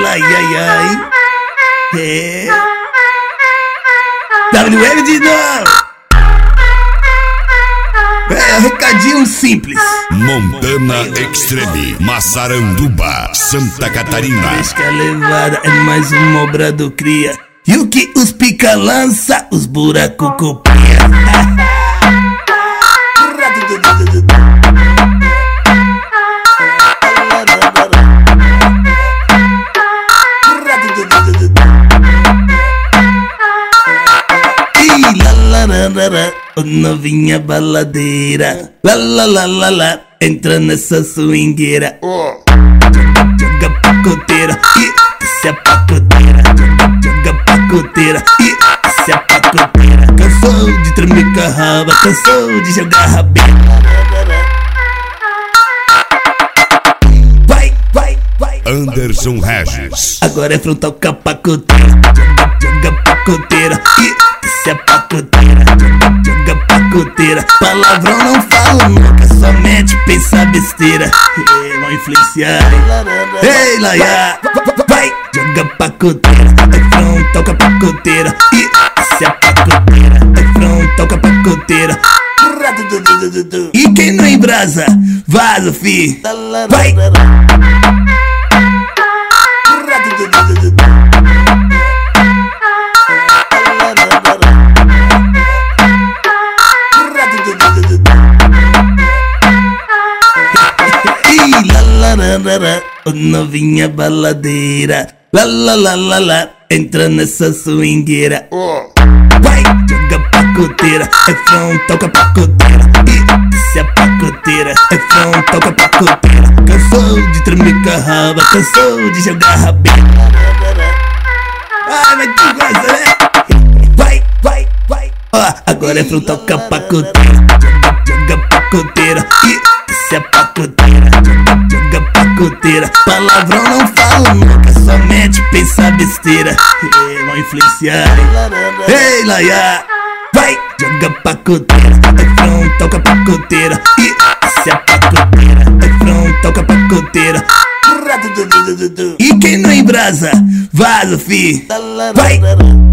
Ai, ai, ai. É. WM de novo. É, recadinho simples. Montana Extreme, Massaranduba, Santa Catarina. Deixa que a levada é mais uma obra do cria. E o que os pica lança, os buracos copia. Ô novinha baladeira, lá lá lá lá lá, entra nessa swingueira. Joga pacoteira e se a pacoteira. Joga pacoteira e se a pacoteira. Cansou de tremer com a raba, cansou de jogar rabeira. Vai, vai, vai. Anderson Regis. Agora é frontal com a pacoteira. Joga pacoteira e se a pacoteira. Joga pacoteira. Palavrão não falo nunca, somente pensa besteira. Vão influenciar. Ei, Laia. Vai, joga pacoteira. É frontal com a pacoteira e se a pacoteira. É frontal com a pacoteira. E quem não embrasa, vaza, fi. Vai. Ô novinha baladeira, lá lá lá lá lá, entra nessa swingueira. Vai, joga pacoteira, é frontal com a pacoteira. E se a pacoteira, é frontal com a pacoteira. Cansou de tremer com a raba, cansou de jogar rabeira. Ai, mas tu gosta, né? Vai, vai, vai. Ó, agora é frontal com a pacoteira. Joga pacoteira e se a pacoteira. Joga pacoteira. Palavrão não falo nunca, somente pensa besteira. Vão influenciar. Ei, Laia. Vai, joga pacoteira. É frontal com a pacoteira e se a pacoteira. É frontal com a pacoteira. E quem não embrasa, vaza, fi. Vai.